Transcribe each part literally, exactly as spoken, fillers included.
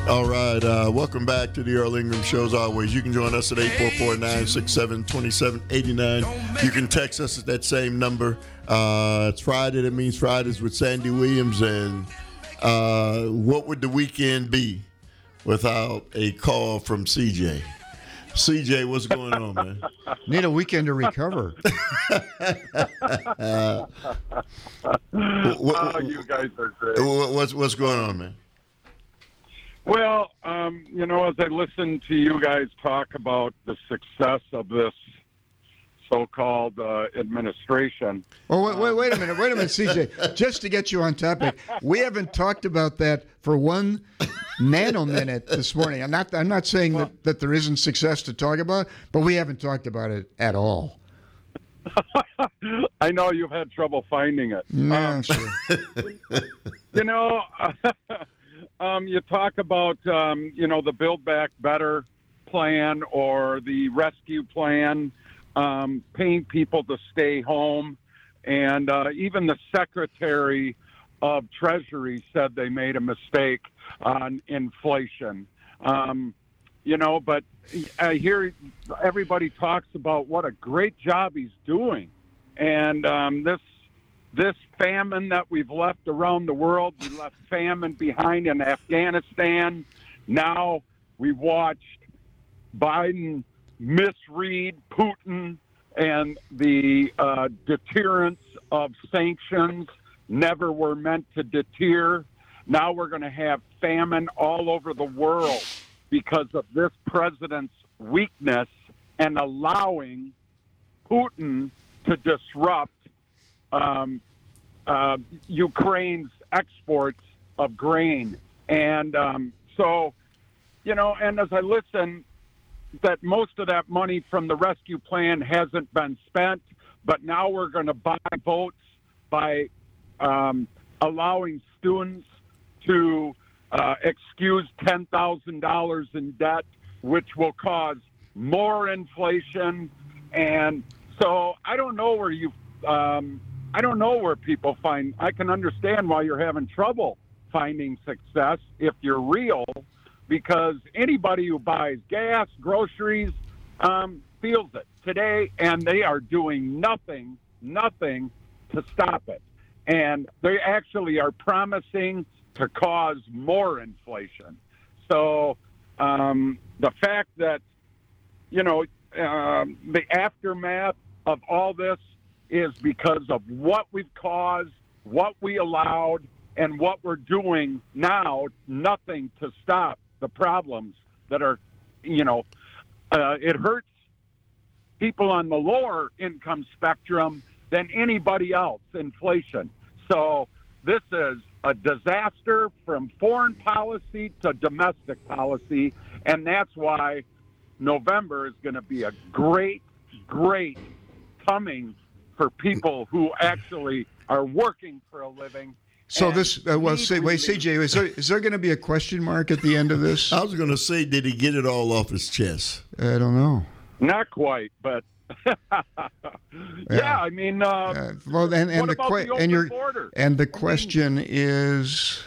All right, uh, welcome back to the Earl Ingram Show. As always, you can join us at eight four four, nine six seven, two seven eight nine. You can text us at that same number. Uh, it's Friday. That means Fridays with Sandy Williams. And uh, what would the weekend be without a call from C J? C J, what's going on, man? Need a weekend to recover. uh, what, oh, you guys are great. What's, what's going on, man? Well, um, you know, as I listen to you guys talk about the success of this so-called uh, administration. Oh, wait, wait, wait a minute, wait a minute, C J. Just to get you on topic, we haven't talked about that for one nanominute this morning. I'm not, I'm not saying that, that there isn't success to talk about, but we haven't talked about it at all. I know you've had trouble finding it. Yeah, um, sure. You know, um, you talk about, um, you know, the Build Back Better plan or the rescue plan, um, paying people to stay home. And uh, even the Secretary of Treasury said they made a mistake on inflation. Um, you know, but I hear everybody talks about what a great job he's doing. And um, this this famine that we've left around the world, we left famine behind in Afghanistan. Now we've watched Biden misread Putin, and the uh, deterrence of sanctions never were meant to deter. Now we're going to have famine all over the world because of this president's weakness and allowing Putin to disrupt um, uh, Ukraine's exports of grain. And um, so, you know, and as I listen, that most of that money from the rescue plan hasn't been spent, but now we're going to buy votes by um, allowing students to uh, excuse ten thousand dollars in debt, which will cause more inflation. And so I don't know where you, um, I don't know where people find, I can understand why you're having trouble finding success if you're real, because anybody who buys gas, groceries, um, feels it today, and they are doing nothing, nothing to stop it. And they actually are promising to cause more inflation. So um, the fact that, you know, um, the aftermath of all this is because of what we've caused, what we allowed, and what we're doing now, nothing to stop the problems that are, you know, uh, it hurts people on the lower income spectrum than anybody else, inflation. So this is a disaster from foreign policy to domestic policy, and that's why November is going to be a great, great coming for people who actually are working for a living. So this, uh, well, say, wait, C J, is there, is there going to be a question mark at the end of this? I was going to say, did he get it all off his chest? I don't know. Not quite, but yeah, yeah, I mean, uh, uh, well, and, and what the about que- the open and your border? and the I question mean, is,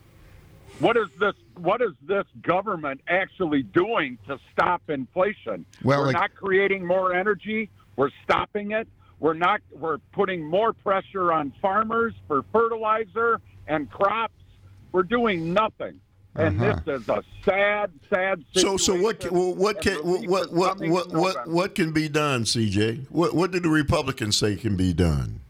what is this? What is this government actually doing to stop inflation? Well, we're like, not creating more energy. We're stopping it. We're not. We're putting more pressure on farmers for fertilizer and crops. We're doing nothing, and uh-huh. this is a sad, sad So, situation. so what? Can, well, what can what what what what, what what can be done, C J? What what did the Republicans say can be done?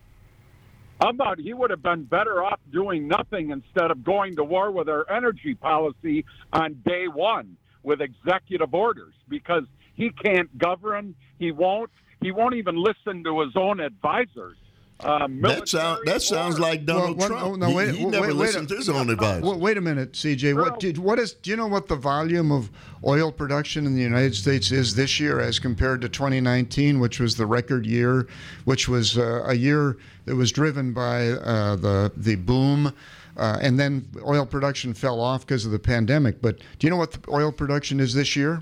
How about he would have been better off doing nothing instead of going to war with our energy policy on day one with executive orders, because he can't govern. He won't. He won't even listen to his own advisors. Uh, that, sound, that sounds like Donald well, Trump. Oh, no, wait, he, he wait, never wait, listened wait, to his own advisors. Well, wait a minute, C J. What did what is? Do you know what the volume of oil production in the United States is this year as compared to twenty nineteen, which was the record year, which was uh, a year that was driven by uh, the the boom, uh, and then oil production fell off because of the pandemic. But do you know what the oil production is this year?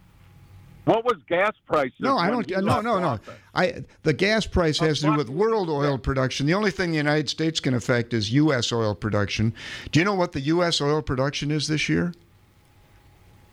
What was gas prices? No, I don't. No, no, no. I the gas price has to do with world oil production. The only thing the United States can affect is U S oil production. Do you know what the U S oil production is this year?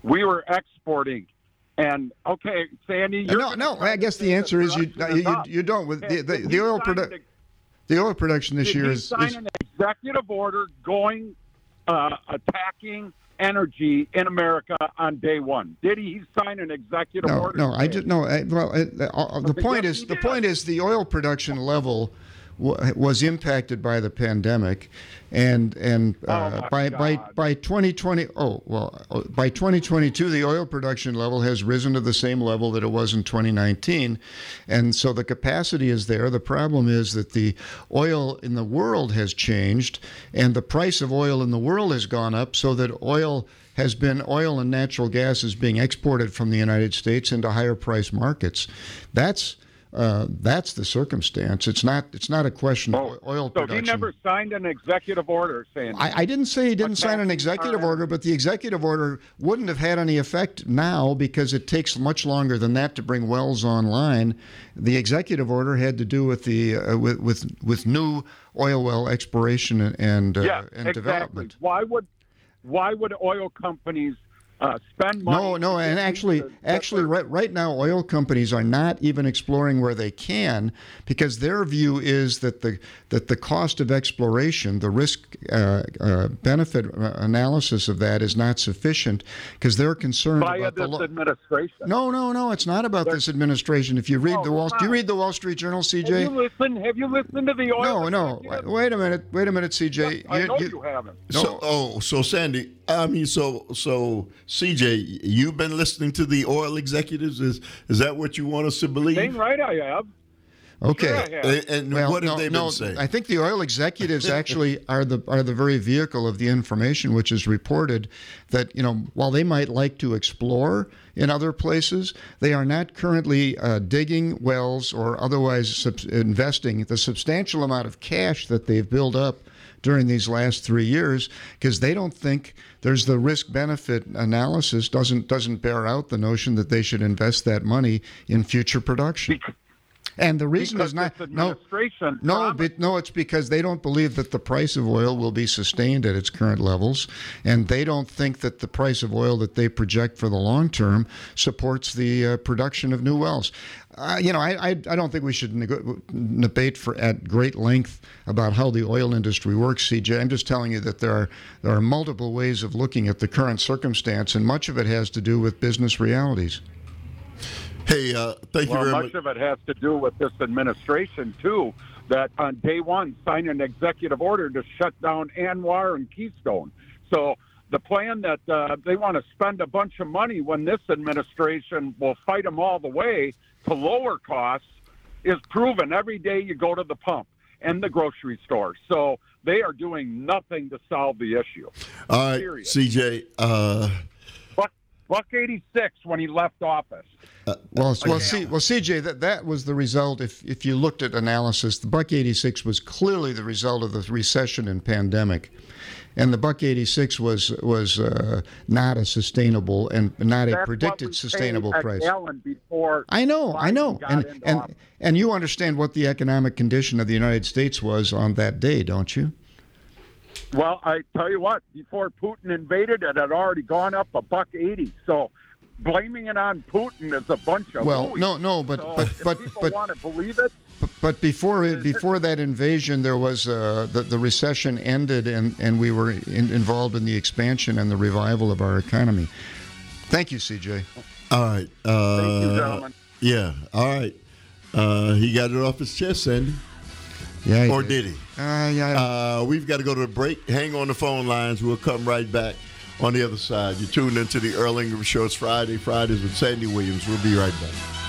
we were exporting. And okay, Sandy, you're no, no. I guess the answer is you you, you don't. With the the, the oil produ- the oil production this year is. Did he sign is, an executive order going uh, attacking energy in America on day one? Did he sign an executive no, order? No, I did no. I, well, I, uh, the point is the point is the oil production level w- was impacted by the pandemic, and and uh, oh by by by twenty twenty. Oh well, by twenty twenty-two, the oil production level has risen to the same level that it was in twenty nineteen, and so the capacity is there. The problem is that the oil in the world has changed, and the price of oil in the world has gone up, so that oil has been oil and natural gas is being exported from the United States into higher price markets. That's Uh, that's the circumstance. It's not. It's not a question oh, of oil so production. So he never signed an executive order, saying. I, I didn't say he didn't sign an executive order, but the executive order wouldn't have had any effect now because it takes much longer than that to bring wells online. The executive order had to do with the uh, with, with with new oil well exploration and and, uh, yeah, and exactly. development. Why would why would oil companies? Uh, spend money. No, no, and actually, actually, right, right now, oil companies are not even exploring where they can because their view is that the that the cost of exploration, the risk uh, uh, benefit analysis of that is not sufficient because they're concerned Via about this the lo- administration. No, no, no, it's not about They're, this administration. If you read oh, the Wall, do you read the Wall Street Journal, C J? Have you listened? Have you listened to the oil? No, no. Wait a minute. Wait a minute, C J. I you, know you, you haven't. So, no. oh, so Sandy, I mean, so so C J, you've been listening to the oil executives. Is is that what you want us to believe? Dang right, I have. Okay. Sure I have. And, and Well, what have no, they been no, saying? I think the oil executives actually are the are the very vehicle of the information which is reported that, you know, while they might like to explore in other places, they are not currently uh, digging wells or otherwise sub- investing the substantial amount of cash that they've built up during these last three years because they don't think there's the risk-benefit analysis doesn't doesn't bear out the notion that they should invest that money in future production. Because, and the reason because is not this no administration no promised- but no it's because they don't believe that the price of oil will be sustained at its current levels, and they don't think that the price of oil that they project for the long term supports the uh, production of new wells. Uh, you know, I, I I don't think we should neg- debate for at great length about how the oil industry works, C J. I'm just telling you that there are there are multiple ways of looking at the current circumstance, and much of it has to do with business realities. Hey, uh, thank well, you very much much. of it has to do with this administration too. That on day one signed an executive order to shut down Anwar and Keystone. So the plan that uh, they want to spend a bunch of money when this administration will fight them all the way to lower costs is proven every day you go to the pump and the grocery store. So they are doing nothing to solve the issue. All right, Period. C J. Uh, Buck, Buck eighty-six when he left office. Uh, well, well, C, well, C J, that, that was the result. If if you looked at analysis, the Buck eighty-six was clearly the result of the recession and pandemic, and the Buck eighty-six was was uh, not a sustainable and not a That's predicted what we sustainable paid at price. Allen before I know, I know, Biden got and into and office. and you understand what the economic condition of the United States was on that day, don't you? Well, I tell you what, before Putin invaded, it had already gone up a buck eighty. So blaming it on Putin is a bunch of Well, hooey. no, no, but So but if but people but. want to believe it. But before it, before that invasion, there was uh, the the recession ended, and, and we were in, involved in the expansion and the revival of our economy. Thank you, C J. all right. Uh, Thank you, gentlemen. Yeah. All right. Uh, he got it off his chest, Sandy. Yeah. Or did he? Uh, yeah. Uh, we've got to go to the break. Hang on the phone lines. We'll come right back on the other side. You're tuned into the Earl Ingram Show. It's Friday. Fridays with Sandy Williams. We'll be right back.